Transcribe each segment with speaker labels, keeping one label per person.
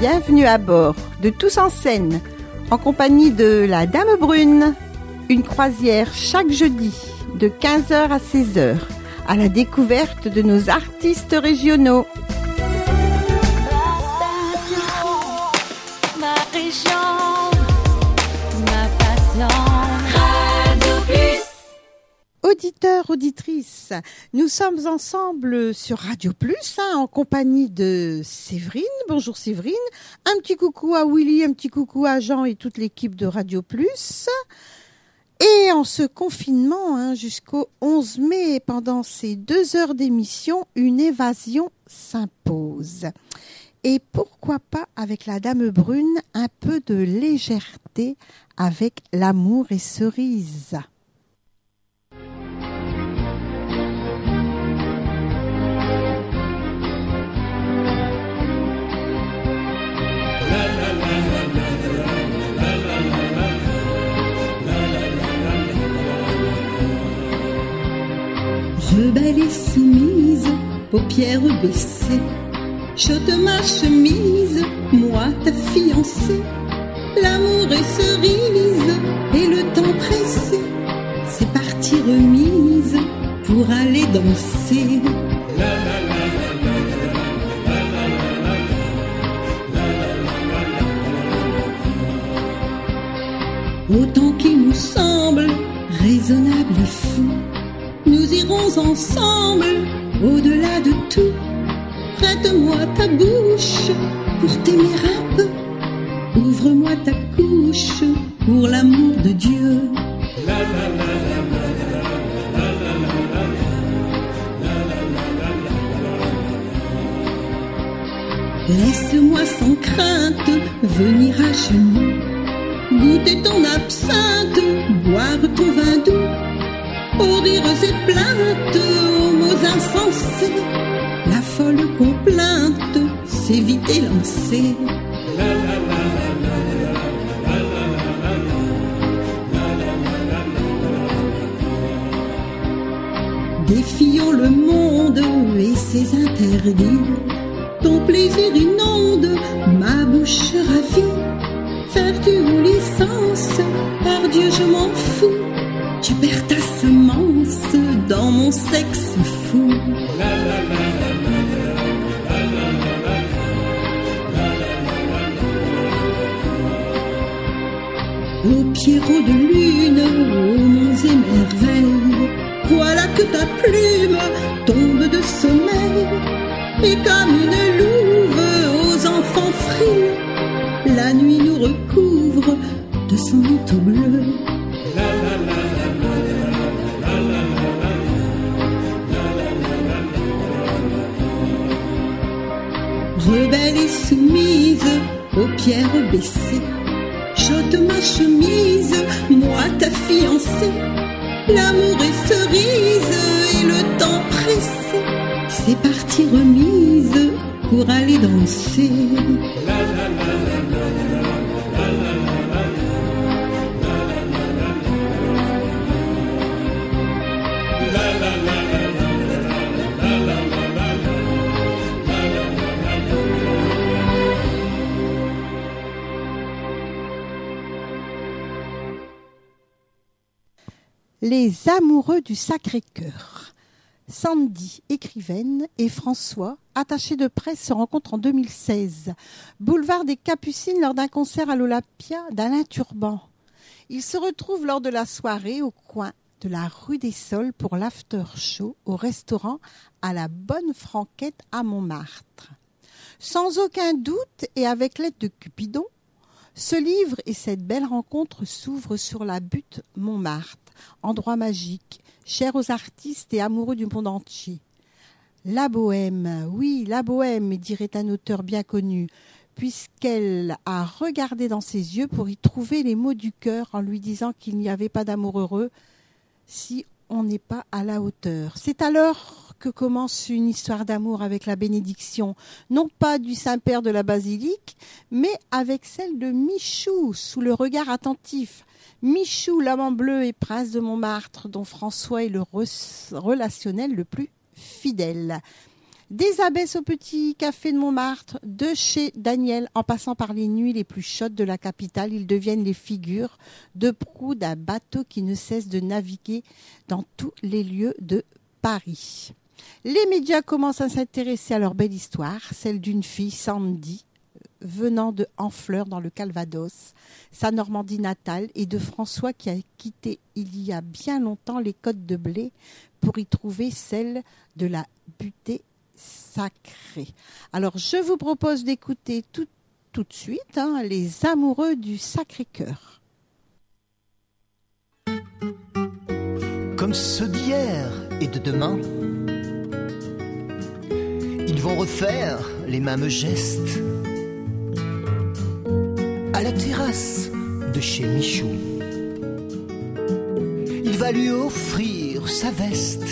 Speaker 1: Bienvenue à bord de Tous en scène, en compagnie de la Dame Brune. Une croisière chaque jeudi de 15h à 16h à la découverte de nos artistes régionaux.
Speaker 2: Ma région, ma passion. Radio Plus.
Speaker 1: Auditeurs, auditrices, nous sommes ensemble sur Radio Plus, en compagnie de Séverine. Bonjour Séverine. Un petit coucou à Willy, un petit coucou à Jean et toute l'équipe de Radio Plus. Et en ce confinement, jusqu'au 11 mai, pendant ces 2 heures d'émission, une évasion s'impose. Et pourquoi pas, avec la Dame Brune, un peu de légèreté avec l'amour et cerise.
Speaker 3: Rebelle et soumise, paupières baissées, j'ôte ma chemise, moi ta fiancée. L'amour est cerise et le temps pressé, c'est partie remise pour aller danser. Autant qu'il nous semble raisonnable et fou, nous irons ensemble, au-delà de tout. Prête-moi ta bouche pour t'aimer un peu. Ouvre-moi ta couche pour l'amour de Dieu. Laisse-moi sans crainte venir à genoux, goûter ton absinthe, boire ton vin doux. Aux rires et plaintes, aux mots insensés, la folle complainte s'est vite élancée. Défions le monde et ses interdits. Ton plaisir inonde ma bouche ravie. Vertu ou licence, par Dieu je m'en fous. Tu perds ta semence dans mon sexe fou. Ô Pierrot de lune, ô monts et merveilles, voilà que ta plume tombe de sommeil. Et comme une louve aux enfants frileux, la nuit nous recouvre de son manteau bleu. Rebelle et soumise, paupières baissées, j'ôte ma chemise, moi ta fiancée. L'amour est cerise et le temps pressé, c'est partie remise pour aller danser.
Speaker 1: Les amoureux du Sacré-Cœur. Sandy, écrivaine, et François, attaché de presse, se rencontrent en 2016. Boulevard des Capucines lors d'un concert à l'Olympia d'Alain Turban. Ils se retrouvent lors de la soirée au coin de la rue des Sols pour l'after show au restaurant à la Bonne Franquette à Montmartre. Sans aucun doute et avec l'aide de Cupidon, ce livre et cette belle rencontre s'ouvrent sur la butte Montmartre, endroit magique, cher aux artistes et amoureux du monde entier. La bohème, oui, la bohème, dirait un auteur bien connu, puisqu'elle a regardé dans ses yeux pour y trouver les mots du cœur en lui disant qu'il n'y avait pas d'amour heureux si on n'est pas à la hauteur. C'est alors que commence une histoire d'amour avec la bénédiction, non pas du Saint-Père de la Basilique, mais avec celle de Michou, sous le regard attentif. Michou, l'amant bleu et prince de Montmartre, dont François est le relationnel le plus fidèle. Des abbesses au petit café de Montmartre, de chez Daniel, en passant par les nuits les plus chaudes de la capitale, ils deviennent les figures de proue d'un bateau qui ne cesse de naviguer dans tous les lieux de Paris. Les médias commencent à s'intéresser à leur belle histoire, celle d'une fille, Sandy, venant de Honfleur dans le Calvados, sa Normandie natale, et de François qui a quitté il y a bien longtemps les côtes de Blé pour y trouver celle de la butée sacrée. Alors je vous propose d'écouter tout de suite les amoureux du Sacré-Cœur.
Speaker 4: Comme ceux d'hier et de demain, ils vont refaire les mêmes gestes à la terrasse de chez Michou. Il va lui offrir sa veste.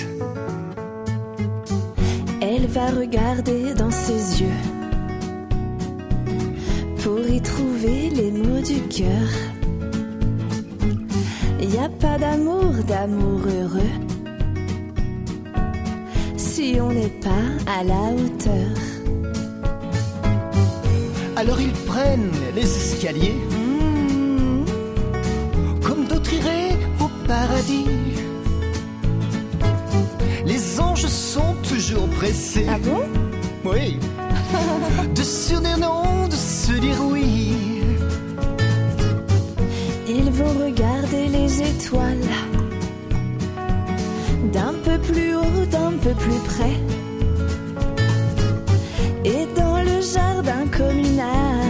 Speaker 5: Elle va regarder dans ses yeux pour y trouver les mots du cœur. Y a pas d'amour heureux si on n'est pas à la hauteur.
Speaker 4: Alors ils prennent les escaliers, comme d'autres iraient au paradis. Les anges sont toujours pressés.
Speaker 5: Ah bon?
Speaker 4: Oui. De se dire non, de se dire oui.
Speaker 5: Ils vont regarder les étoiles d'un peu plus haut, d'un peu plus près. Et dans le jardin communal,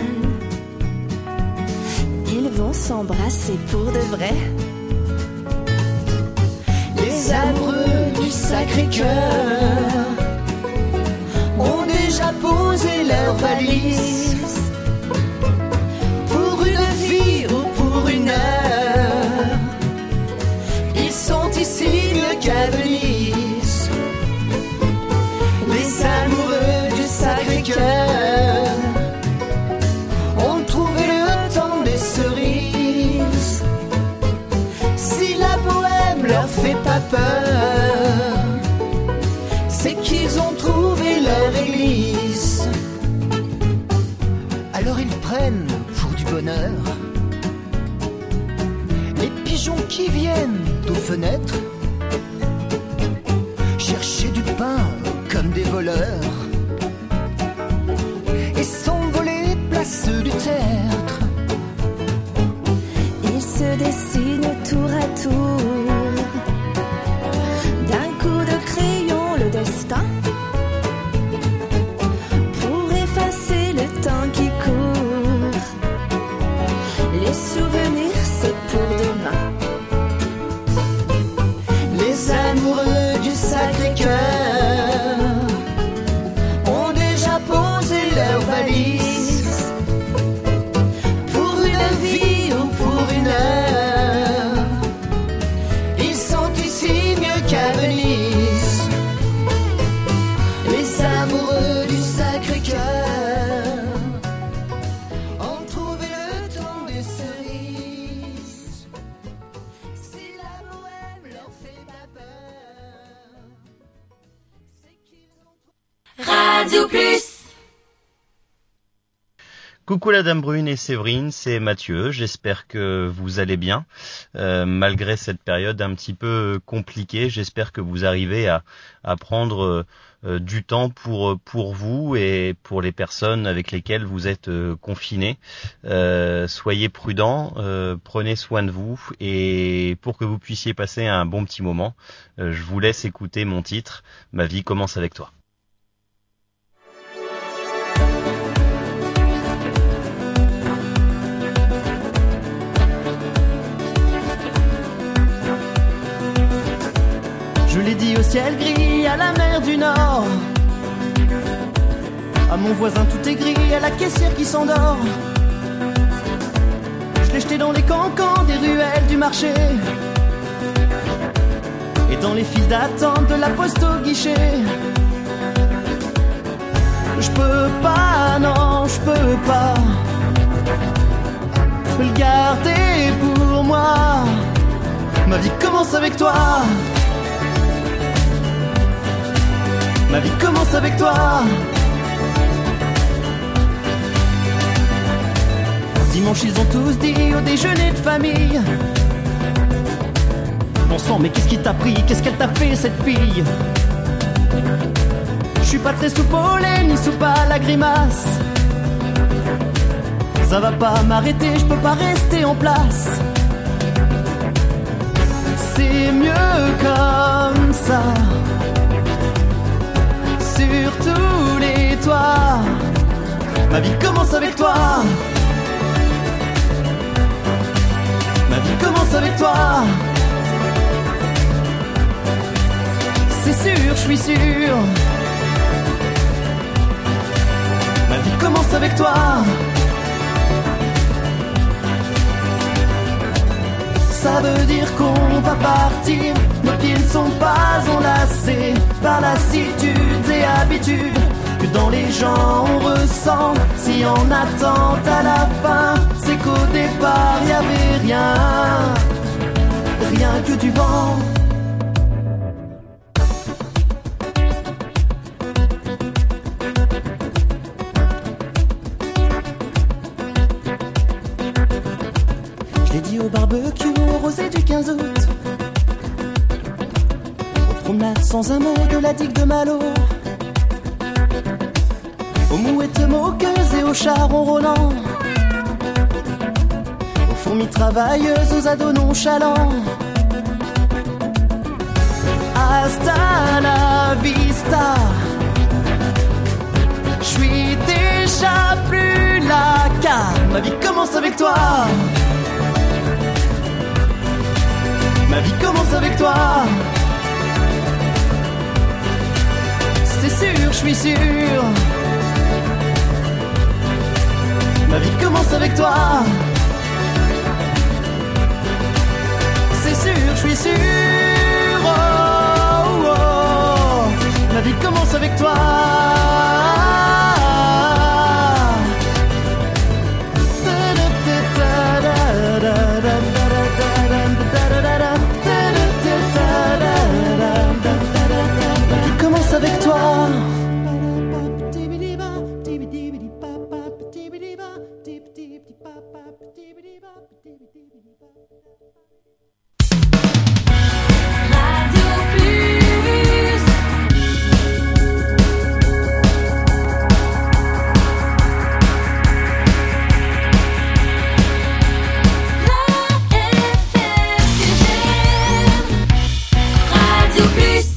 Speaker 5: ils vont s'embrasser pour de vrai.
Speaker 4: Les amoureux du Sacré-Cœur ont déjà posé leurs valises pour une vie ou pour une heure. Ils sont ici mieux qu'à Venise. Les amoureux du Sacré-Cœur ont trouvé le temps des cerises. Si la bohème leur fait pas peur, c'est qu'ils ont trouvé leur église. Alors ils prennent pour du bonheur les pigeons qui viennent aux fenêtres chercher du pain comme des voleurs et s'envoler place du tertre.
Speaker 5: Ils se dessinent tour à tour, d'un coup de crayon le destin, pour effacer le temps qui court. Les souvenirs c'est pour demain.
Speaker 4: Les amoureux du Sacré-Cœur ont déjà posé leurs valises pour une vie ou pour une heure. Ils sont ici mieux qu'à Venise. Les amoureux du Sacré-Cœur ont trouvé le temps des cerises. Si la bohème leur fait pas peur, c'est qu'ils ont...
Speaker 2: Radio Plus.
Speaker 6: Coucou la Dame Brune et Séverine, c'est Mathieu, j'espère que vous allez bien, malgré cette période un petit peu compliquée. J'espère que vous arrivez à prendre du temps pour vous et pour les personnes avec lesquelles vous êtes confinés. Soyez prudents, prenez soin de vous, et pour que vous puissiez passer un bon petit moment, je vous laisse écouter mon titre « Ma vie commence avec toi ».
Speaker 7: Je l'ai dit au ciel gris, à la mer du Nord, à mon voisin tout est gris, à la caissière qui s'endort. Je l'ai jeté dans les cancans des ruelles du marché, et dans les files d'attente de la poste au guichet. Je peux pas, non, je peux pas le garder pour moi. Ma vie commence avec toi. Ma vie commence avec toi. Dimanche ils ont tous dit au déjeuner de famille: bon sang, mais qu'est-ce qui t'a pris? Qu'est-ce qu'elle t'a fait cette fille? Je suis pas très soupe au lait ni soupe à la grimace. Ça va pas m'arrêter, je peux pas rester en place. C'est mieux comme ça. Sur tous les toits, ma vie commence avec toi. Ma vie commence avec toi. C'est sûr, je suis sûr. Ma vie commence avec toi. Ça veut dire qu'on va partir. Nos pieds ne sont pas enlacés par lassitudes et habitudes que dans les gens on ressent. Si on attend à la fin, c'est qu'au départ y avait rien, rien que du vent. Je l'ai dit au barbecue, au rosé du 15 août, aux promenades sans un mot de la digue de Malo, aux mouettes moqueuses et aux chats ronronnants, aux fourmis travailleuses, aux ados nonchalants. Hasta la vista. Je suis déjà plus là car ma vie commence avec toi. Ma vie commence avec toi. C'est sûr, je suis sûr. Ma vie commence avec toi. C'est sûr, je suis sûr. Oh, oh, oh. Ma vie commence avec toi. Ma vie commence avec toi.
Speaker 2: Radio Plus. La FM que j'aime. Radio Plus.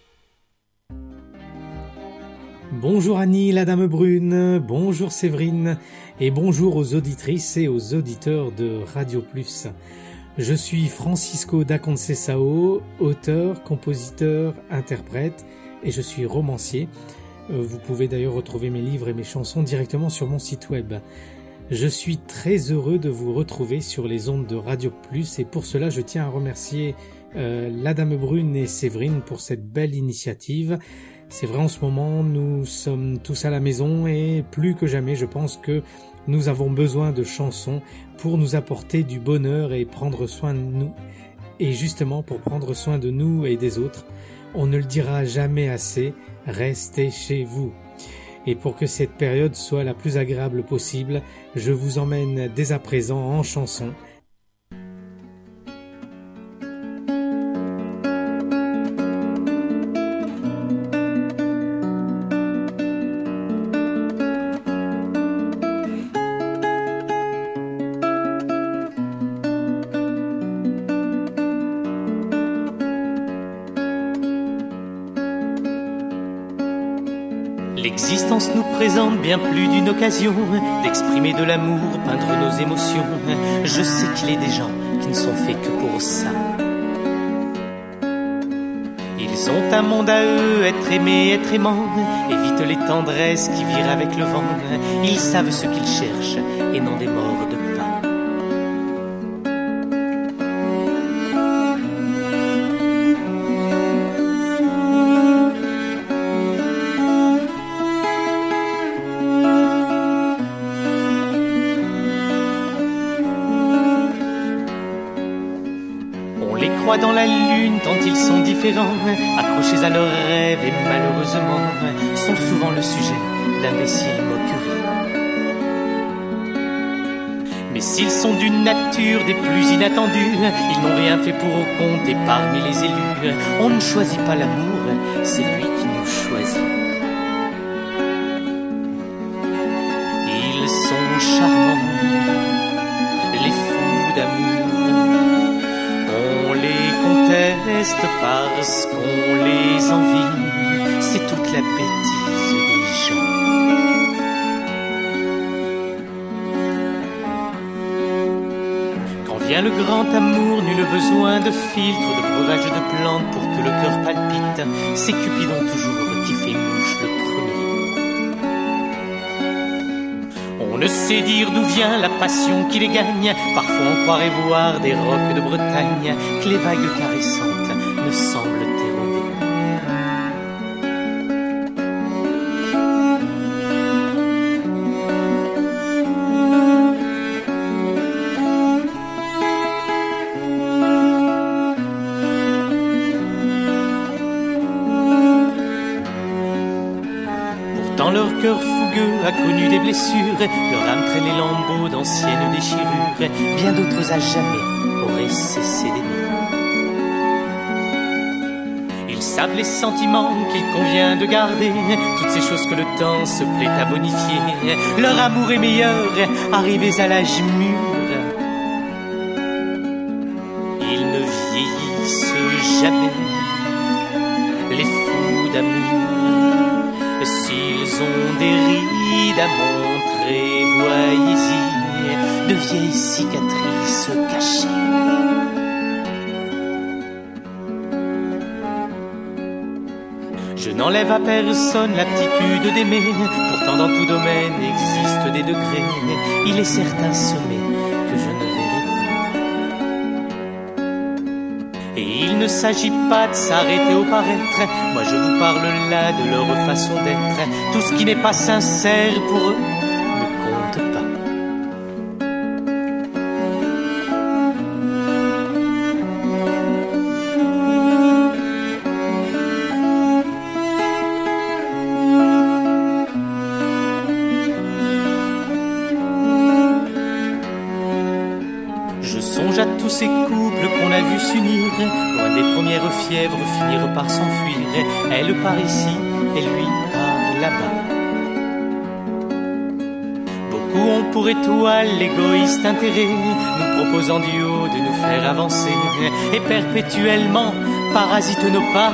Speaker 8: Bonjour Annie, la dame brune, bonjour Séverine et bonjour aux auditrices et aux auditeurs de Radio Plus. Je suis Francisco da Conceição, auteur, compositeur, interprète et je suis romancier. Vous pouvez d'ailleurs retrouver mes livres et mes chansons directement sur mon site web. Je suis très heureux de vous retrouver sur les ondes de Radio Plus et pour cela je tiens à remercier la dame brune et Séverine pour cette belle initiative. C'est vrai, en ce moment, nous sommes tous à la maison et plus que jamais, je pense que nous avons besoin de chansons pour nous apporter du bonheur et prendre soin de nous. Et justement, pour prendre soin de nous et des autres, on ne le dira jamais assez, restez chez vous. Et pour que cette période soit la plus agréable possible, je vous emmène dès à présent en chanson.
Speaker 9: L'existence nous présente bien plus d'une occasion d'exprimer de l'amour, peindre nos émotions. Je sais qu'il est des gens qui ne sont faits que pour ça. Ils ont un monde à eux, être aimés, être aimants, évitent les tendresses qui virent avec le vent. Ils savent ce qu'ils cherchent et non des morts de pain. froid dans la lune tant ils sont différents, accrochés à leurs rêves et malheureusement sont souvent le sujet d'imbéciles moqueries. Mais s'ils sont d'une nature des plus inattendues, ils n'ont rien fait pour compter parmi les élus. On ne choisit pas l'amour, c'est lui qui nous choisit. Ils sont charmants, les fous d'amour. On les conteste parce qu'on les envie. C'est toute la bêtise des gens. Quand vient le grand amour, nul besoin de filtre, de breuvage de plantes pour que le cœur palpite. C'est Cupidon toujours qui fait mouche le premier. On ne sait dire d'où vient la passion qui les gagne. Parfois on croirait voir des rocs de Bretagne que les vagues caressantes ne semblent éroder. Pourtant leur cœur fougueux a connu des blessures, leur âme traîne les lambeaux d'anciennes déchirures. Bien d'autres à jamais auraient cessé d'aimer. Ils savent les sentiments qu'il convient de garder, toutes ces choses que le temps se plaît à bonifier. Leur amour est meilleur, arrivés à l'âge mûr. Ils ne vieillissent jamais, les fous d'amour. S'ils ont des rides à montrer, voyez-y de vieilles cicatrices cachées. Je n'enlève à personne l'aptitude d'aimer, pourtant dans tout domaine existent des degrés. Il est certain sommet que je ne verrai pas. Et il ne s'agit pas de s'arrêter au paraître. Moi je vous parle là de leur façon d'être. Tout ce qui n'est pas sincère pour eux ne compte pas. Je songe à tous ces couples qu'on a vus s'unir, loin des premières fièvres, finir par s'enfuir. Elle part ici et lui part là-bas. Beaucoup ont pour étoile l'égoïste intérêt, nous proposant du haut de nous faire avancer, et perpétuellement parasitent nos pas.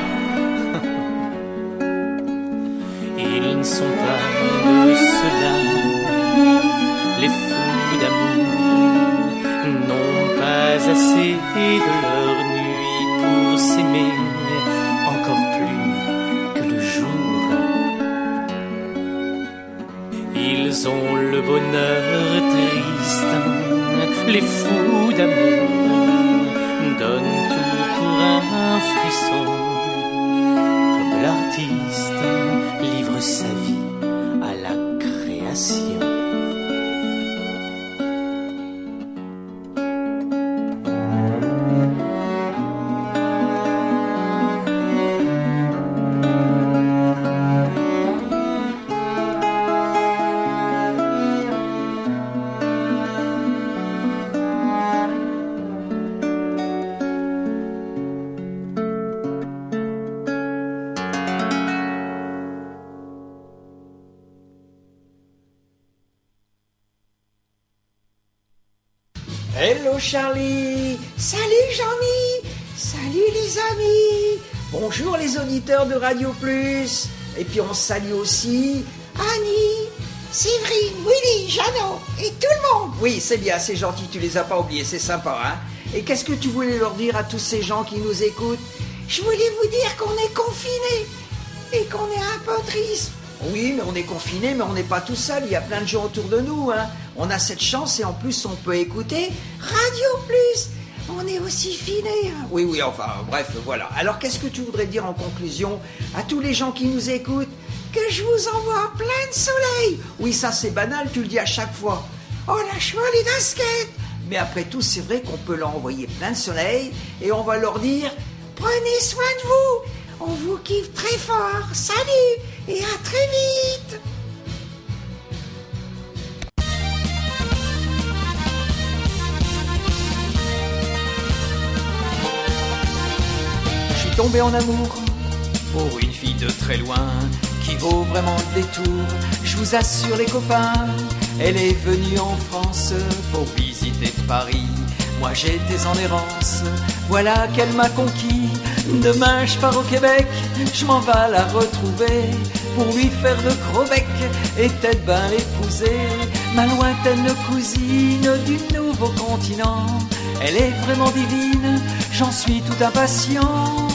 Speaker 9: Ils ne sont pas de ceux-là, les fous d'amour n'ont pas assez de leur nuit pour s'aimer, encore plus que le jour. Ils ont le bonheur triste, les fous d'amour donnent tout pour un frisson, comme l'artiste livre sa vie à la création.
Speaker 10: Hello Charlie. Salut Jean-Mi. Salut les amis. Bonjour les auditeurs de Radio Plus. Et puis on salue aussi Annie, Séverine, Willy, Jeannot et tout le monde. Oui, c'est bien, c'est gentil, tu les as pas oubliés, c'est sympa, hein. Et qu'est-ce que tu voulais leur dire à tous ces gens qui nous écoutent? Je voulais vous dire qu'on est confinés et qu'on est un peu triste. Oui, mais on est confinés, mais on n'est pas tout seul, il y a plein de gens autour de nous, hein. On a cette chance et en plus on peut écouter Radio Plus. On est aussi finés. Hein. Oui, enfin, bref, voilà. Alors qu'est-ce que tu voudrais dire en conclusion à tous les gens qui nous écoutent? Que je vous envoie plein de soleil. Oui, ça c'est banal, tu le dis à chaque fois. Oh, lâche-moi les dasquettes. Mais après tout, c'est vrai qu'on peut leur envoyer plein de soleil et on va leur dire « Prenez soin de vous, on vous kiffe très fort, salut et à très vite !»
Speaker 11: Je suis tombé en amour pour une fille de très loin qui vaut vraiment le détour. Je vous assure les copains, elle est venue en France pour visiter Paris. Moi j'étais en errance, voilà qu'elle m'a conquis. Demain je pars au Québec, je m'en vais la retrouver pour lui faire de gros becs et peut-être ben l'épouser. Ma lointaine cousine du nouveau continent, elle est vraiment divine, j'en suis tout impatient.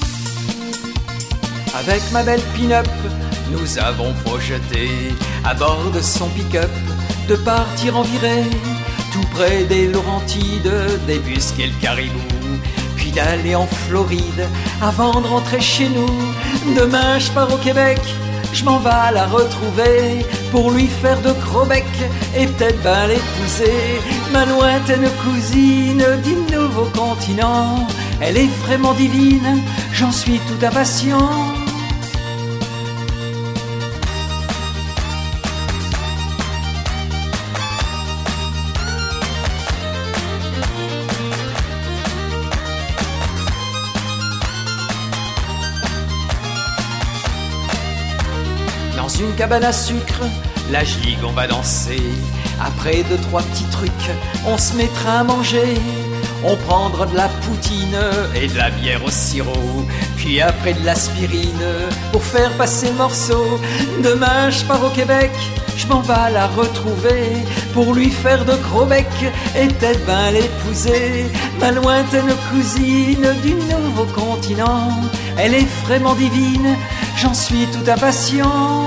Speaker 11: Avec ma belle pin-up, nous avons projeté à bord de son pick-up de partir en virée tout près des Laurentides, débusquer le Caribou, puis d'aller en Floride avant de rentrer chez nous. Demain je pars au Québec, je m'en vais la retrouver pour lui faire de gros becs et peut-être ben l'épouser. Ma lointaine cousine du nouveau continent, elle est vraiment divine, j'en suis tout impatient. Dans une cabane à sucre, la gigue on va danser. Après 2-3 petits trucs, on se mettra à manger. On prendra de la poutine et de la bière au sirop, puis après de l'aspirine pour faire passer le morceau. Demain je pars au Québec, je m'en vais la retrouver pour lui faire de gros becs et peut-être ben l'épouser. Ma lointaine cousine du nouveau continent, elle est vraiment divine, j'en suis tout impatient.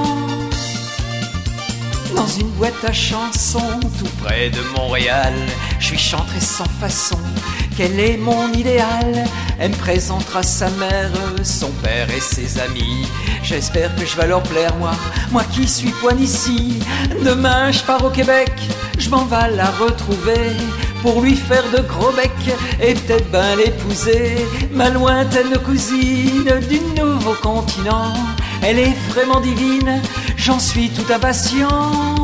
Speaker 11: Dans une boîte à chansons tout près de Montréal, je suis chanté sans façon, quel est mon idéal. Elle me présentera sa mère, son père et ses amis. J'espère que je vais leur plaire, moi qui suis poigne ici. Demain je pars au Québec, je m'en vais la retrouver pour lui faire de gros becs et peut-être ben l'épouser. Ma lointaine cousine du nouveau continent, elle est vraiment divine, j'en suis tout impatient.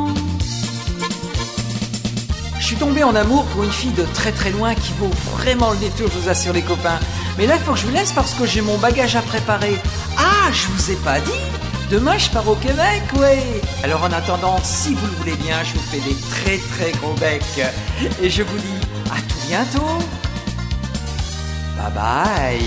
Speaker 11: Je suis tombé en amour pour une fille de très très loin qui vaut vraiment le détour, je vous assure les copains. Mais là il faut que je vous laisse parce que j'ai mon bagage à préparer. Ah, je vous ai pas dit, demain je pars au Québec, ouais. Alors en attendant, si vous le voulez bien, je vous fais des très très gros becs. Et je vous dis à tout bientôt. Bye bye.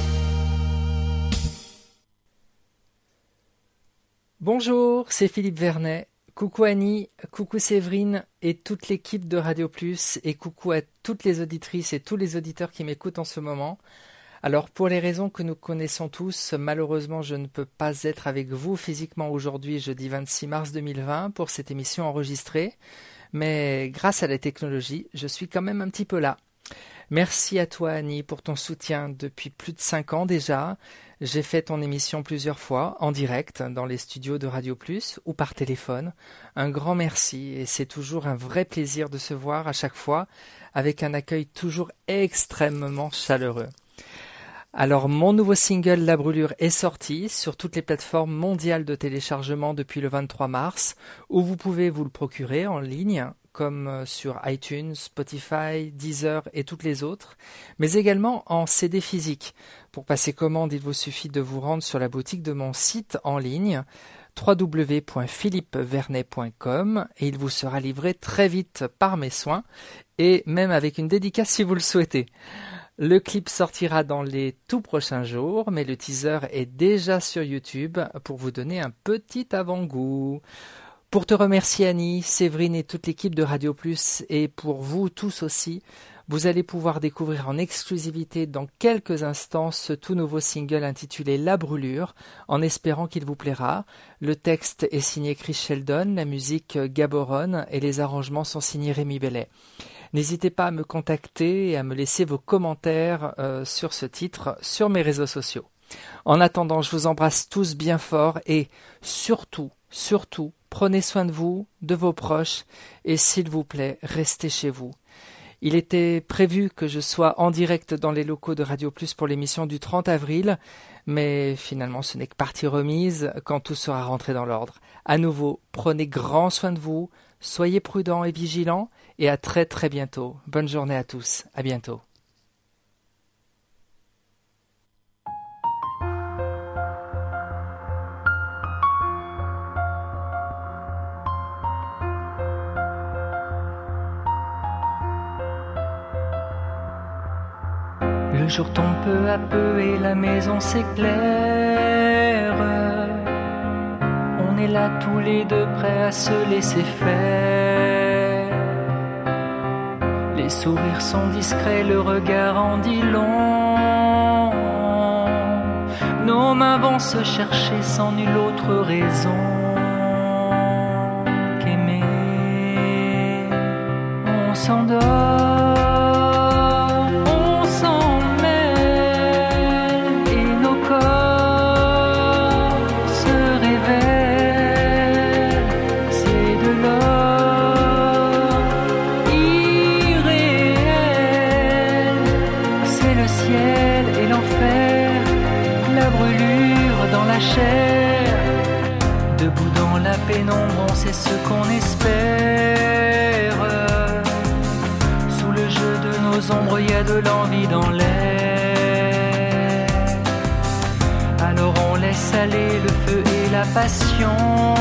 Speaker 12: Bonjour, c'est Philippe Vernet. Coucou Annie, coucou Séverine et toute l'équipe de Radio Plus et coucou à toutes les auditrices et tous les auditeurs qui m'écoutent en ce moment. Alors pour les raisons que nous connaissons tous, malheureusement je ne peux pas être avec vous physiquement aujourd'hui, jeudi 26 mars 2020, pour cette émission enregistrée, mais grâce à la technologie, je suis quand même un petit peu là. Merci à toi Annie pour ton soutien depuis plus de 5 ans déjà. J'ai fait ton émission plusieurs fois, en direct, dans les studios de Radio Plus ou par téléphone. Un grand merci et c'est toujours un vrai plaisir de se voir à chaque fois, avec un accueil toujours extrêmement chaleureux. Alors mon nouveau single La Brûlure est sorti sur toutes les plateformes mondiales de téléchargement depuis le 23 mars, où vous pouvez vous le procurer en ligne, comme sur iTunes, Spotify, Deezer et toutes les autres, mais également en CD physique. Pour passer commande, il vous suffit de vous rendre sur la boutique de mon site en ligne www.philippevernet.com et il vous sera livré très vite par mes soins et même avec une dédicace si vous le souhaitez. Le clip sortira dans les tout prochains jours, mais le teaser est déjà sur YouTube pour vous donner un petit avant-goût. Pour te remercier Annie, Séverine et toute l'équipe de Radio Plus et pour vous tous aussi, vous allez pouvoir découvrir en exclusivité dans quelques instants ce tout nouveau single intitulé La Brûlure, en espérant qu'il vous plaira. Le texte est signé Chris Sheldon, la musique Gaborone et les arrangements sont signés Rémi Bellet. N'hésitez pas à me contacter et à me laisser vos commentaires sur ce titre sur mes réseaux sociaux. En attendant, je vous embrasse tous bien fort et surtout, prenez soin de vous, de vos proches et s'il vous plaît, restez chez vous. Il était prévu que je sois en direct dans les locaux de Radio Plus pour l'émission du 30 avril, mais finalement ce n'est que partie remise quand tout sera rentré dans l'ordre. À nouveau, prenez grand soin de vous, soyez prudents et vigilants, et à très très bientôt. Bonne journée à tous, à bientôt. Le jour tombe peu à peu et la maison s'éclaire. On est là tous les deux prêts à se laisser faire. Les sourires sont discrets, le regard en dit long. Nos mains vont se chercher sans nulle autre raison qu'aimer. On s'endort. Debout dans la pénombre, on sait ce qu'on espère. Sous le jeu de nos ombres, il y a de l'envie dans l'air. Alors on laisse aller le feu et la passion.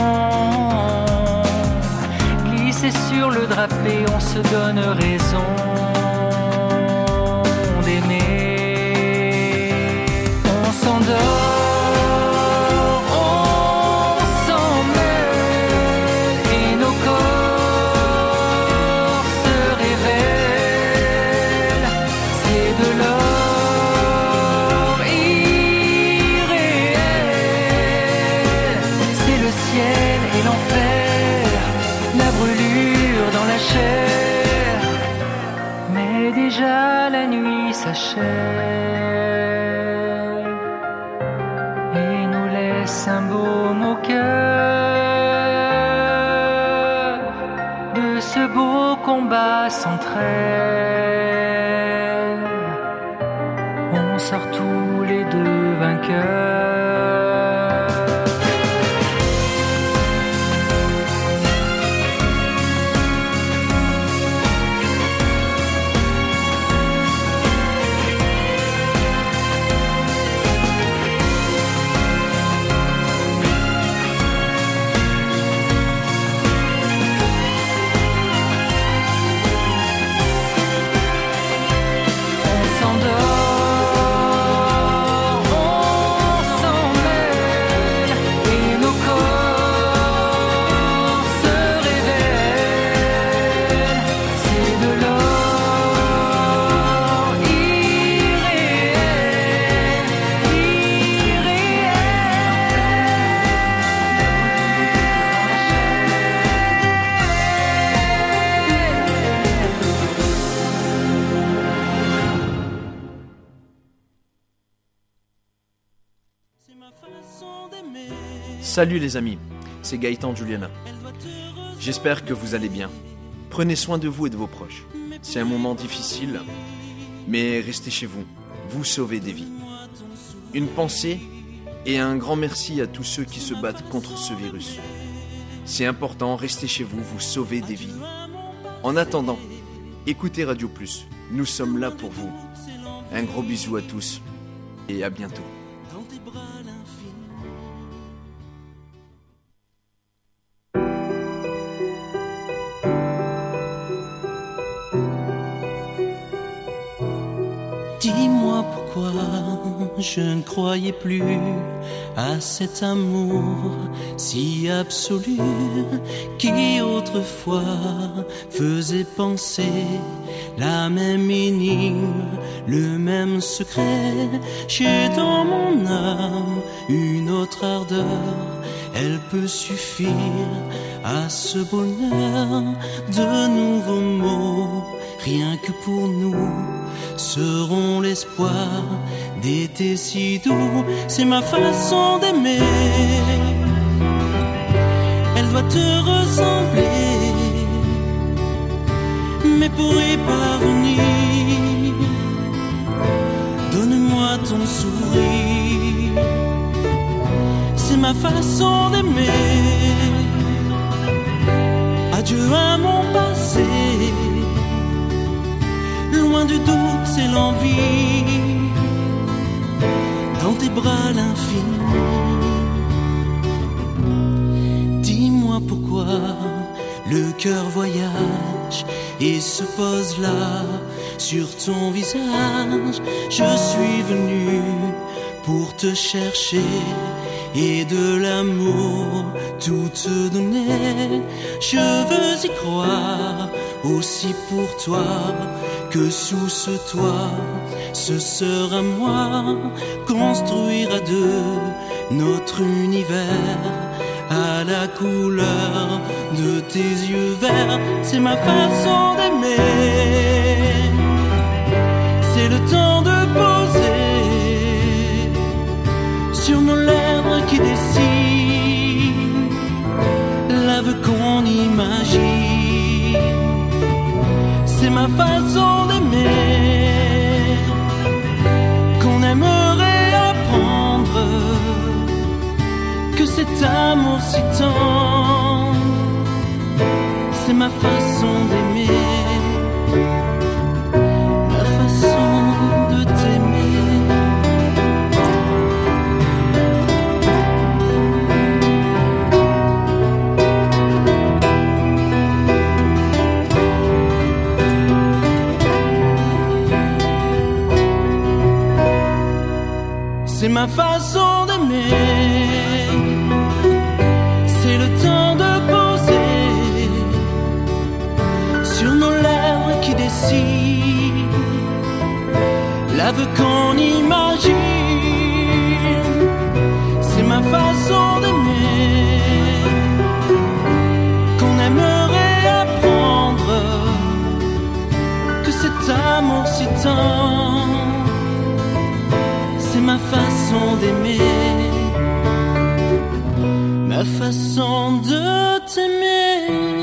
Speaker 12: Glisser sur le drapé, on se donne raison d'aimer. On s'endort. Mais déjà la nuit s'achève et nous laisse un baume au cœur de ce beau combat sans trêve. On sort tous les deux vainqueurs.
Speaker 13: Salut les amis, c'est Gaëtan Juliana. J'espère que vous allez bien. Prenez soin de vous et de vos proches. C'est un moment difficile, mais restez chez vous. Vous sauvez des vies. Une pensée et un grand merci à tous ceux qui se battent contre ce virus. C'est important, restez chez vous, vous sauvez des vies. En attendant, écoutez Radio Plus. Nous sommes là pour vous. Un gros bisou à tous et à bientôt.
Speaker 14: Dis-moi pourquoi je ne croyais plus à cet amour si absolu qui autrefois faisait penser la même énigme, le même secret. J'ai dans mon âme une autre ardeur, elle peut suffire à ce bonheur. De nouveaux mots, rien que pour nous, seront l'espoir d'été si doux. C'est ma façon d'aimer, elle doit te ressembler, mais pour y parvenir, donne-moi ton sourire. C'est ma façon d'aimer. Adieu à mon passé, loin du doute, c'est l'envie. Dans tes bras l'infini. Dis-moi pourquoi le cœur voyage et se pose là sur ton visage. Je suis venu pour te chercher et de l'amour tout te donner. Je veux y croire aussi pour toi, que sous ce toit, ce sera moi. Construire à deux notre univers à la couleur de tes yeux verts. C'est ma façon d'aimer. C'est le temps de poser sur nos lèvres qui dessinent l'aveu qu'on imagine. C'est ma façon d'aimer, qu'on aimerait apprendre, que cet amour si tendre. C'est ma façon d'aimer, ma façon de t'aimer. C'est ma façon d'aimer. C'est le temps de poser sur nos lèvres qui dessinent l'aveu qu'on imagine. C'est ma façon d'aimer, qu'on aimerait apprendre, que cet amour si tendre. C'est ma façon d'aimer, ma façon de t'aimer.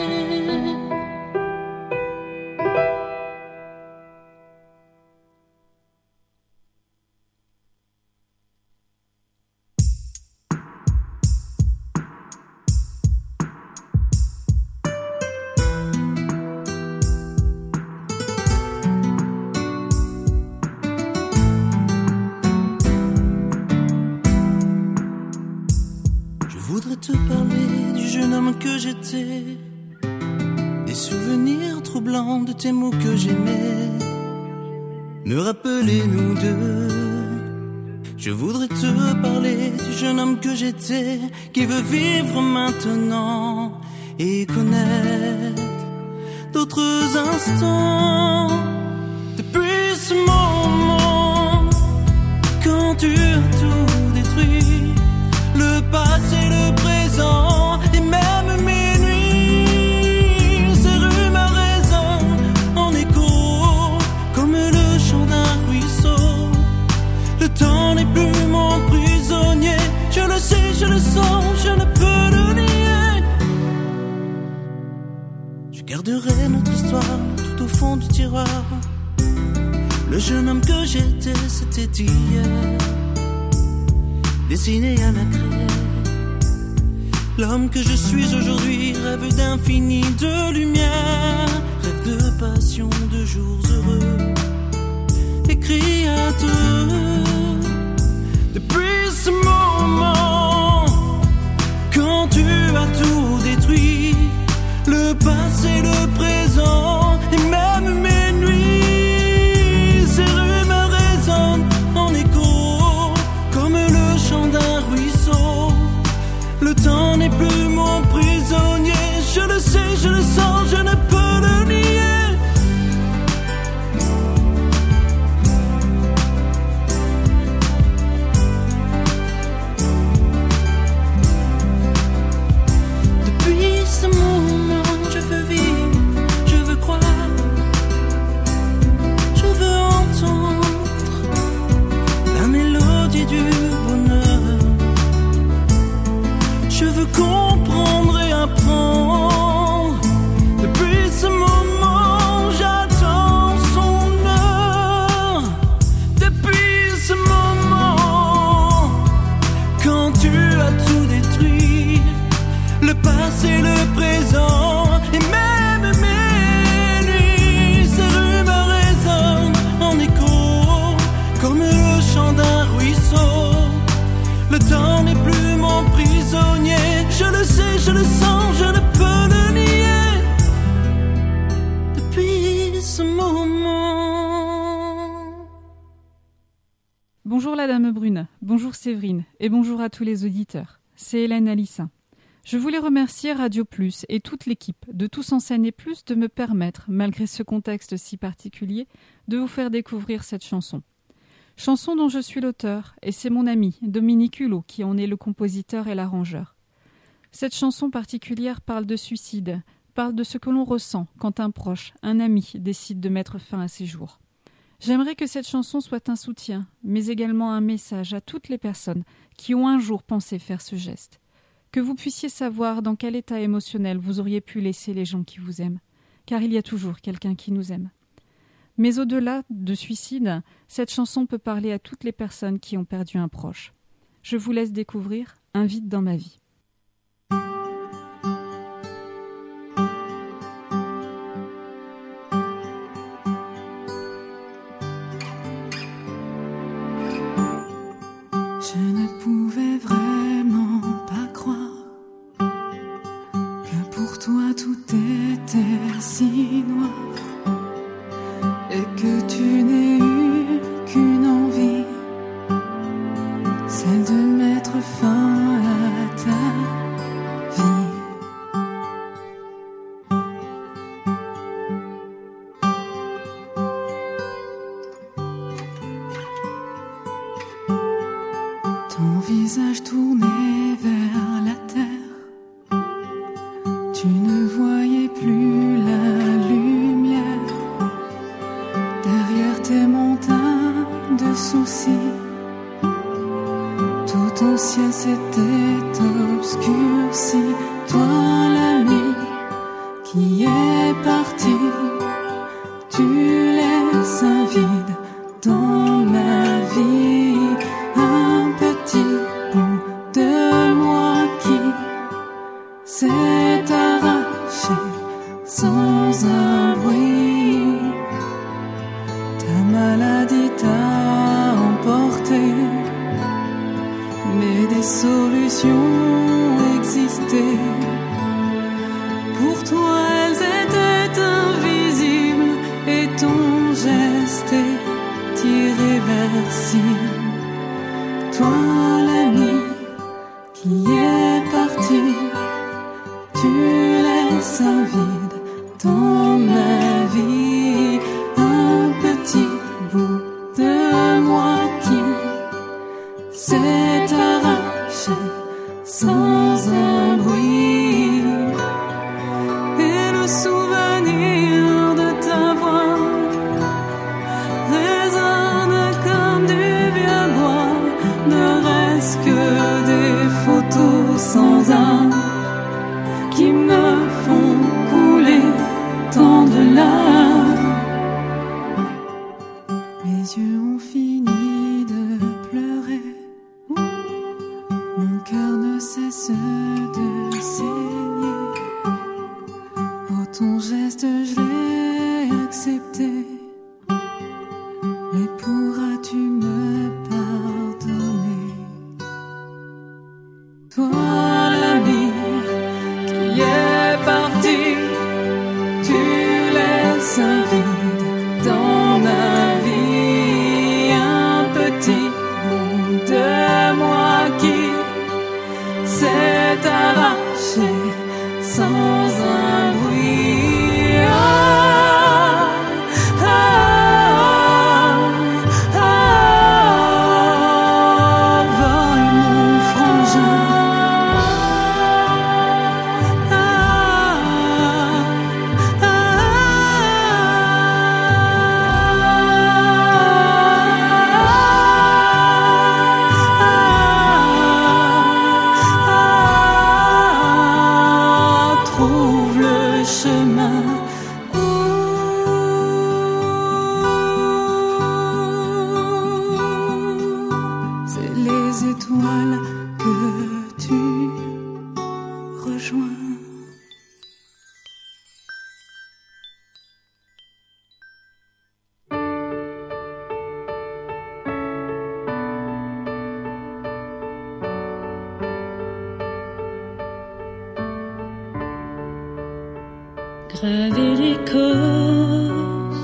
Speaker 14: Te parler du jeune homme que j'étais, des souvenirs troublants de tes mots que j'aimais, me rappeler nous deux. Je voudrais te parler du jeune homme que j'étais, qui veut vivre maintenant et connaître d'autres instants. Depuis ce moment, quand tu as tout détruit, le passé, le présent et même mes nuits, ces rumeurs résonnent en écho comme le chant d'un ruisseau. Le temps n'est plus mon prisonnier, je le sais, je le sens, je ne peux le nier. Je garderai notre histoire tout au fond du tiroir. Le jeune homme que j'étais, c'était hier, dessiné à la craie. L'homme que je suis aujourd'hui rêve d'infini de lumière, rêve de passion, de jours heureux, écrit à deux. Depuis ce moment, quand tu as tout détruit, le passé, le présent et même mes nuits, ces rumeurs résonnent en écho comme le chant d'un ruisseau. Le temps n'est plus mon prisonnier, je le sais, je le sens, je ne peux le nier. ce moment.
Speaker 15: Bonjour la Dame Brune, bonjour Séverine et bonjour à tous les auditeurs. C'est Hélène Alissin. Je voulais remercier Radio Plus et toute l'équipe de Tous en scène et plus de me permettre, malgré ce contexte si particulier, de vous faire découvrir cette chanson. Chanson dont je suis l'auteur et c'est mon ami Dominique Hulot qui en est le compositeur et l'arrangeur. Cette chanson particulière parle de suicide, parle de ce que l'on ressent quand un proche, un ami décide de mettre fin à ses jours. J'aimerais que cette chanson soit un soutien, mais également un message à toutes les personnes qui ont un jour pensé faire ce geste. Que vous puissiez savoir dans quel état émotionnel vous auriez pu laisser les gens qui vous aiment, car il y a toujours quelqu'un qui nous aime. Mais au-delà de suicide, cette chanson peut parler à toutes les personnes qui ont perdu un proche. Je vous laisse découvrir Un vide dans ma vie.
Speaker 14: Je ne pouvais vraiment pas croire que pour toi tout était si noir et que tu n'aies eu qu'une envie, celle de mettre fin à ta vie. Ton visage tourné vers la terre, tu ne voyais plus la lumière. Derrière tes montagnes de soucis, tout ton ciel s'était obscurci. Toi l'ami qui est parti, tu laisses un vide dans ma vie. Un petit bout de moi qui s'est arraché sans un bruit. Ta maladie t'a emporté, mais des solutions existaient. Pour toi elles étaient invisibles et ton geste est irréversible. Toi l'ami qui est parti, tu laisses un vide dans ma vie. Un petit bout de moi qui s'est arraché sans un bruit. Et le souvenir de ta voix résonne comme du vieux bois. Ne reste que des photos sans âme qui me font couler tant de larmes. Mes yeux ont fini de pleurer, mon cœur ne cesse de saigner. Oh, ton geste je l'ai accepté, mais pourras-tu me pardonner? Toi l'ami qui est parti, tu laisses un vide dans ma vie. Un petit bout de moi qui s'est arraché sans un bruit. Ah, ah, ah, vole mon frangin. Trouve le chemin. C'est les étoiles que tu rejoins.
Speaker 16: Graver les causes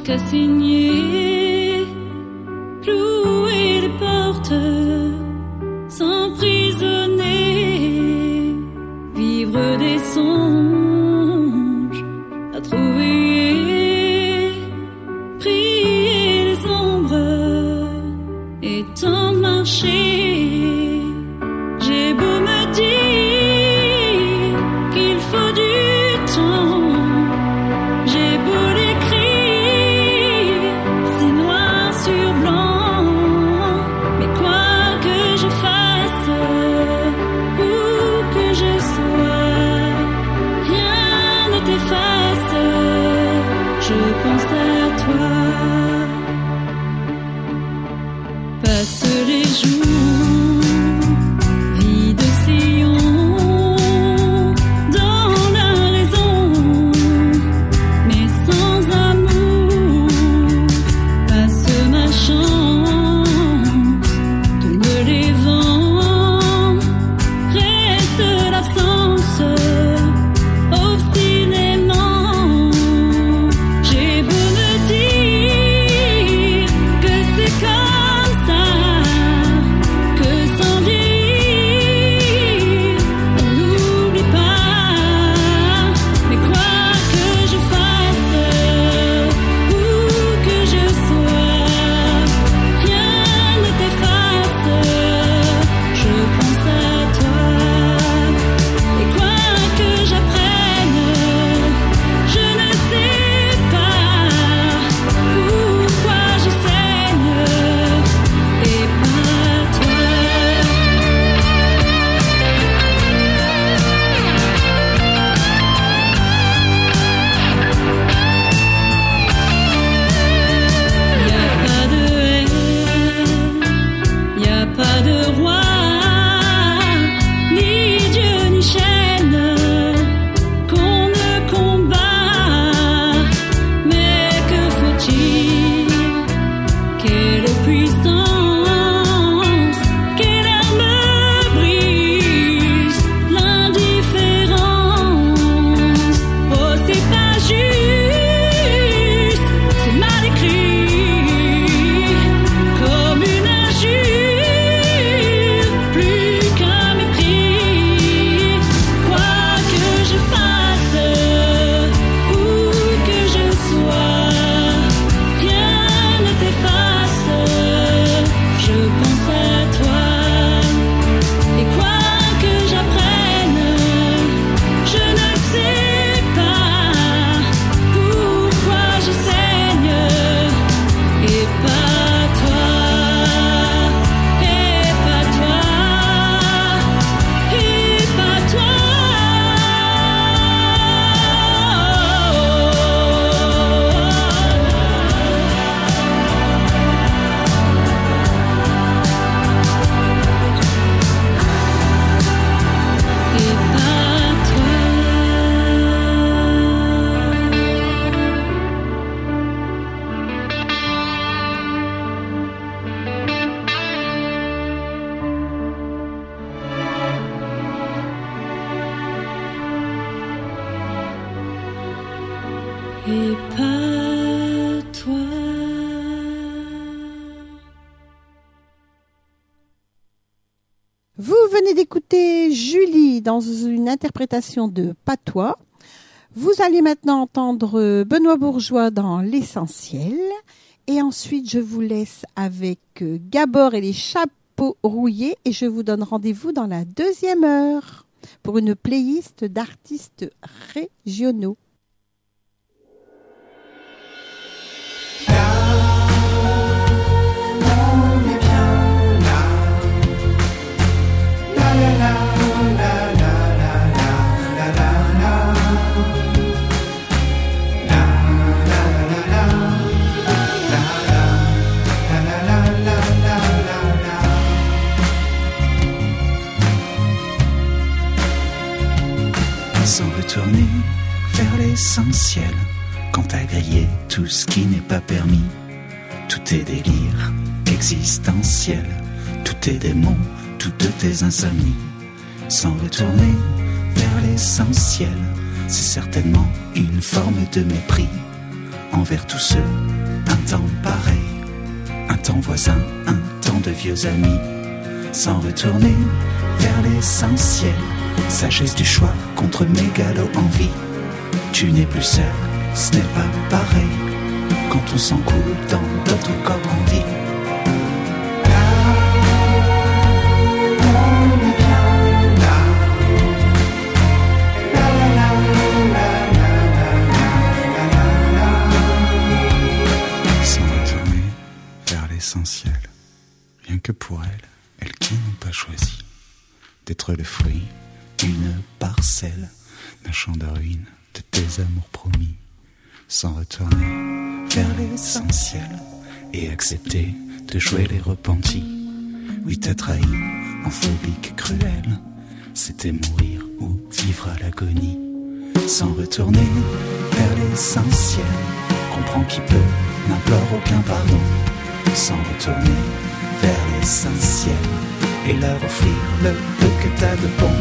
Speaker 3: jusqu'à saigner, clouer les portes, s'emprisonner, vivre des songes à trouver, prier les ombres et tant marcher. J'ai beau me dire qu'il faut du temps, j'ai beau l'écrire, c'est noir sur blanc, mais quoi que je fasse, où que je sois, rien ne t'efface, je pense à toi. Passent les jours, vie de sillon, dans la raison, mais sans amour. Passe ma chance, tombe les vents, reste l'absence, obstinément. J'ai beau me dire que c'est comme ça, que sans vieillir, on n'oublie pas. Mais quoi que je fasse, où que je sois, rien ne t'efface, je pense à toi. Et quoi que j'apprenne, je ne sais pas pourquoi je saigne, et pas toi. Y a pas de haine, y a pas de roi, ni Dieu ni chaîne qu'on ne combat. Mais que faut-il? Quelle puissance, quelle arme brise l'indifférence? Oh, c'est pas juste, c'est mal écrit, comme une injure, plus qu'un mépris. Quoi que je fasse, où que je sois, rien ne t'efface, je pense à toi. Et quoi que j'apprenne, je ne sais pas pourquoi je saigne, et pas toi, et pas toi, et pas toi. Et pas toi. Et pas toi.
Speaker 1: Vous venez d'écouter Julie dans une interprétation de Patois. Vous allez maintenant entendre Benoît Bourgeois dans L'Essentiel. Et ensuite, je vous laisse avec Gabor et les chapeaux rouillés. Et je vous donne rendez-vous dans la deuxième heure pour une playlist d'artistes régionaux.
Speaker 16: Sans retourner vers l'essentiel, quand t'as grillé tout ce qui n'est pas permis, tout est délire existentiel, tout est démon, toutes tes insomnies. Sans retourner vers l'essentiel, c'est certainement une forme de mépris envers tous ceux un temps pareil, un temps voisin, un temps de vieux amis, sans retourner vers l'essentiel. Sagesse du choix contre mégalo-envie. Tu n'es plus seul, ce n'est pas pareil quand on s'encoule dans d'autres corps en vie. Sans retourner vers l'essentiel, rien que pour elles qui n'ont pas choisi d'être le fruit d'une parcelle, d'un champ de ruines, de tes amours promis, sans retourner vers l'essentiel et accepter de jouer les repentis. Oui, t'as trahi en phobique cruelle, c'était mourir ou vivre à l'agonie, sans retourner vers l'essentiel. Comprends qui peut, n'implore aucun pardon, sans retourner vers l'essentiel et leur offrir le peu que t'as de bon.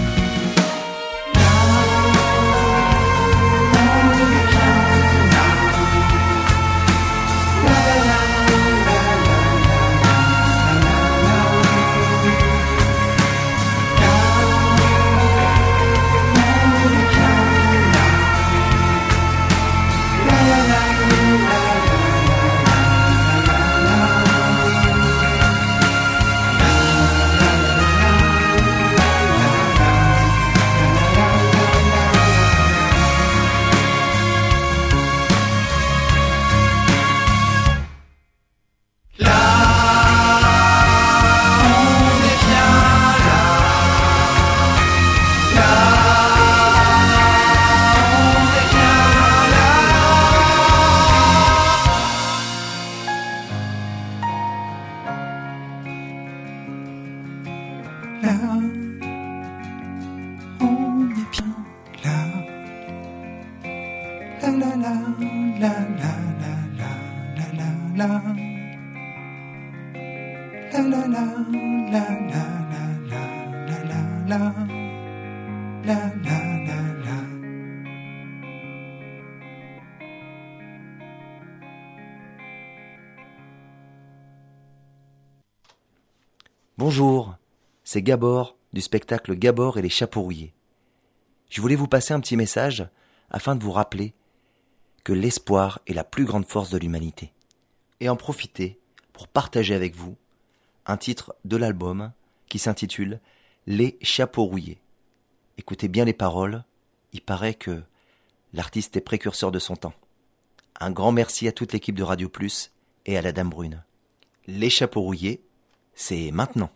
Speaker 17: Bonjour, c'est Gabor du spectacle Gabor et les chapeaux rouillés. Je voulais vous passer un petit message afin de vous rappeler que l'espoir est la plus grande force de l'humanité. Et en profiter pour partager avec vous un titre de l'album qui s'intitule Les chapeaux rouillés. Écoutez bien les paroles, il paraît que l'artiste est précurseur de son temps. Un grand merci à toute l'équipe de Radio Plus et à la Dame Brune. Les chapeaux rouillés, c'est maintenant.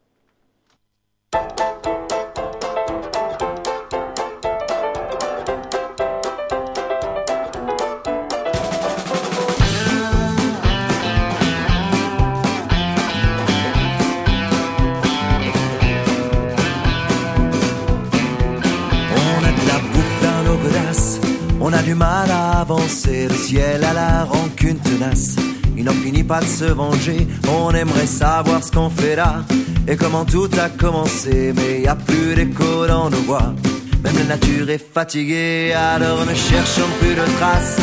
Speaker 18: On a du mal à avancer, le ciel a la rancune tenace. Il n'en finit pas de se venger, on aimerait savoir ce qu'on fait là et comment tout a commencé. Mais y a plus d'écho dans nos voix, même la nature est fatiguée. Alors ne cherchons plus de traces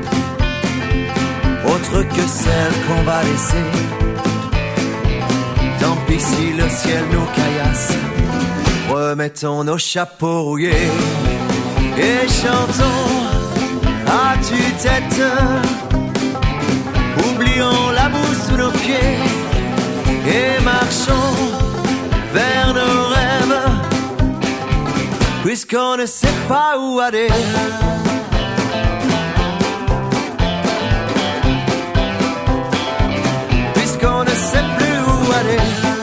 Speaker 18: autres que celles qu'on va laisser. Tant pis si le ciel nous caillasse, remettons nos chapeaux rouillés et chantons à tue-tête. Oublions la boue sous nos pieds et marchons vers nos rêves, puisqu'on ne sait pas où aller. Puisqu'on ne sait plus où aller.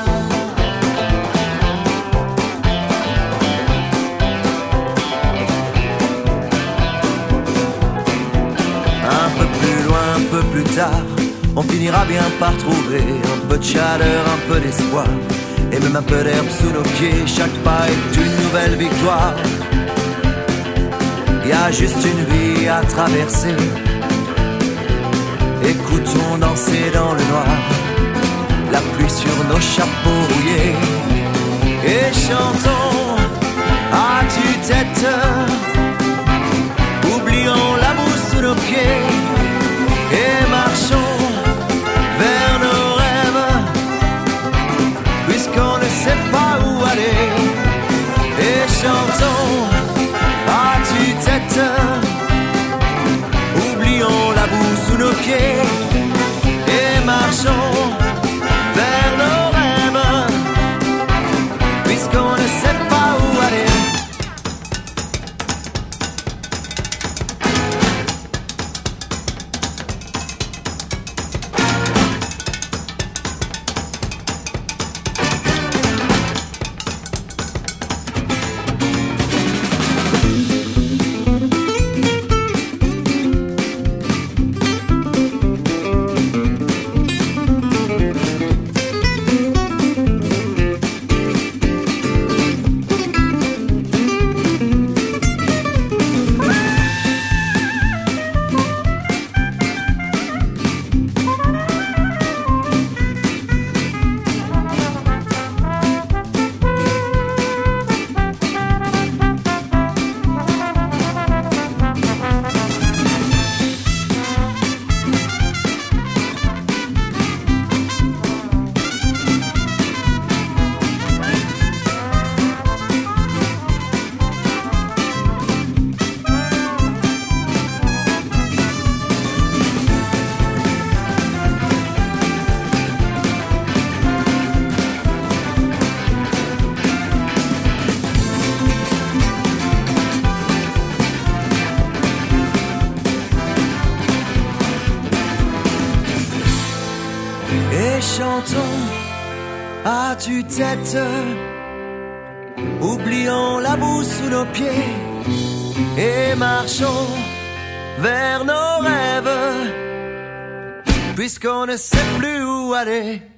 Speaker 18: Un peu plus tard, on finira bien par trouver un peu de chaleur, un peu d'espoir et même un peu d'herbe sous nos pieds. Chaque pas est une nouvelle victoire. Y a juste une vie à traverser. Écoutons danser dans le noir la pluie sur nos chapeaux rouillés et chantons à tue-tête. Oublions la boue sous nos pieds et marchons pieds et marchons vers nos rêves, puisqu'on ne sait pas où aller. Chantons à tue-tête, oublions la boue sous nos pieds et marchons vers nos rêves, puisqu'on ne sait plus où aller.